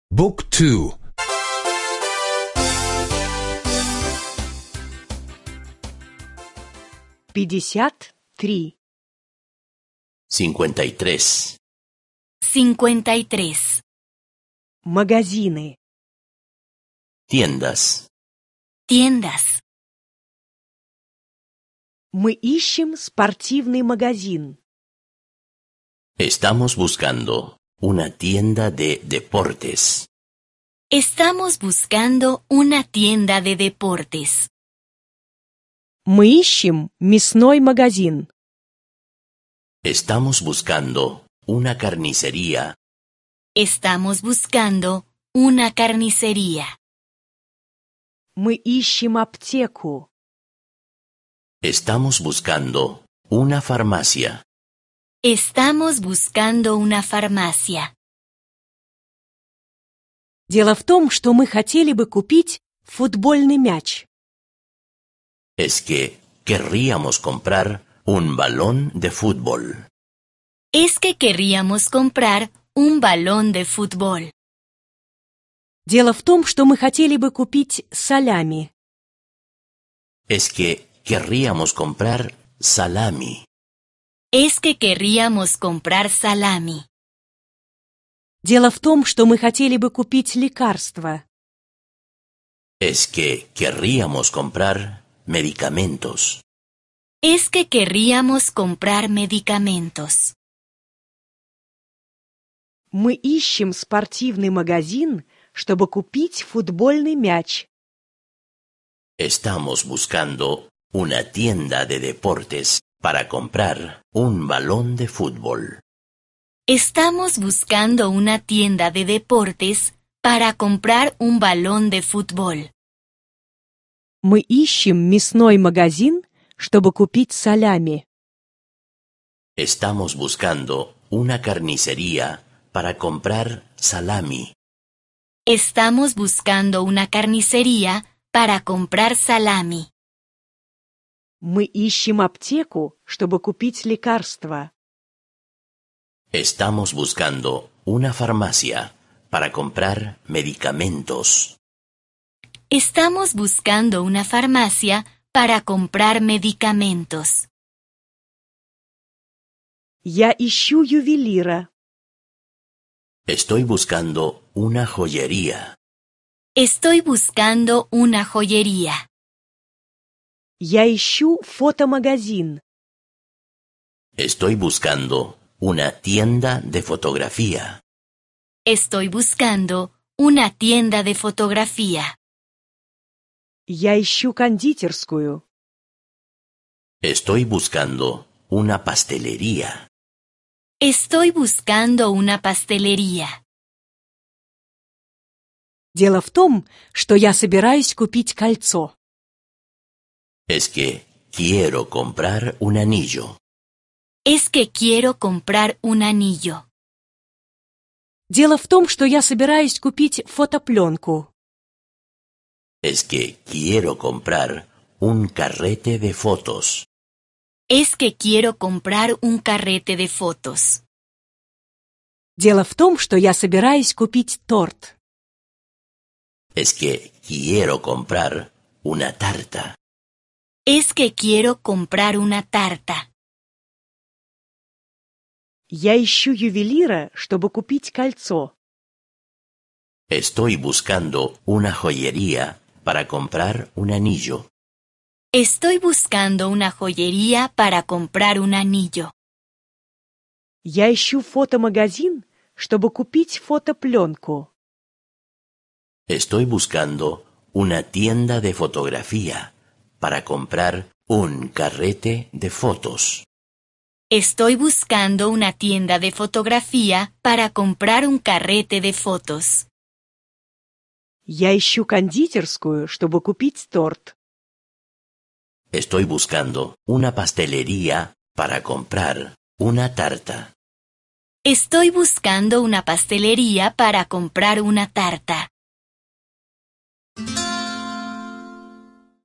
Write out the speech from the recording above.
บุ๊กทู 53. 53. 53. Магазины. Tiendas. Tiendas. Мы ищем спортивный магазин. Estamos buscando una tienda de deportes. Estamos buscando una tienda de deportes. Мы ищем мясной магазин. Estamos buscando una carnicería. Estamos buscando una carnicería. Мы ищем аптеку. Estamos buscando una farmacia. Estamos buscando una farmacia. Дело в том, что мы хотели бы купить футбольный мяч. Es que querríamos comprar un balón de fútbol. Es que querríamos comprar un balón de fútbol. Дело в том, что мы хотели бы купить салями. Es que querríamos comprar salami. Es que querríamos comprar salami. Дело в том, что мы хотели бы купить лекарства. Es que querríamos comprar medicamentos. Es que querríamos comprar medicamentos. Мы ищем спортивный магазин, чтобы купить футбольный мяч. Estamos buscando una tienda de deportes para comprar un balón de fútbol. Estamos buscando una tienda de deportes para comprar un balón de fútbol. Мы ищем мясной магазин, чтобы купить салями. Estamos buscando una carnicería para comprar salami. Estamos buscando una carnicería para comprar salami. Мы ищем аптеку, чтобы купить лекарства. Estamos buscando una farmacia para comprar medicamentos. Estamos buscando una farmacia para comprar medicamentos. Я ищу ювелира. Estoy buscando una joyería. Estoy buscando una joyería. Я ищу фотомагазин. Estoy buscando una tienda de fotografía. Estoy buscando una tienda de fotografía. Я ищу кондитерскую. Estoy buscando una pastelería. Estoy buscando una pastelería. Дело в том, что я собираюсь купить кольцо. Es que quiero comprar un anillo. Es que quiero comprar un anillo. Дело в том, что я собираюсь купить фотопленку. Es que quiero comprar un carrete de fotos. Es que quiero comprar un carrete de fotos. Дело в том, что я собираюсь купить торт. Es que quiero comprar una tarta. Es que quiero comprar una tarta. Я ищу ювелира, чтобы купить кольцо. Estoy buscando una joyería para comprar un anillo. Estoy buscando una joyería para comprar un anillo. Я ищу фотомагазин, чтобы купить фотопленку. Estoy buscando una tienda de fotografía para comprar un carrete de fotos. Estoy buscando una tienda de fotografía para comprar un carrete de fotos. Я ищу кондитерскую, чтобы купить торт. Estoy buscando una pastelería para comprar una tarta. Estoy buscando una pastelería para comprar una tarta.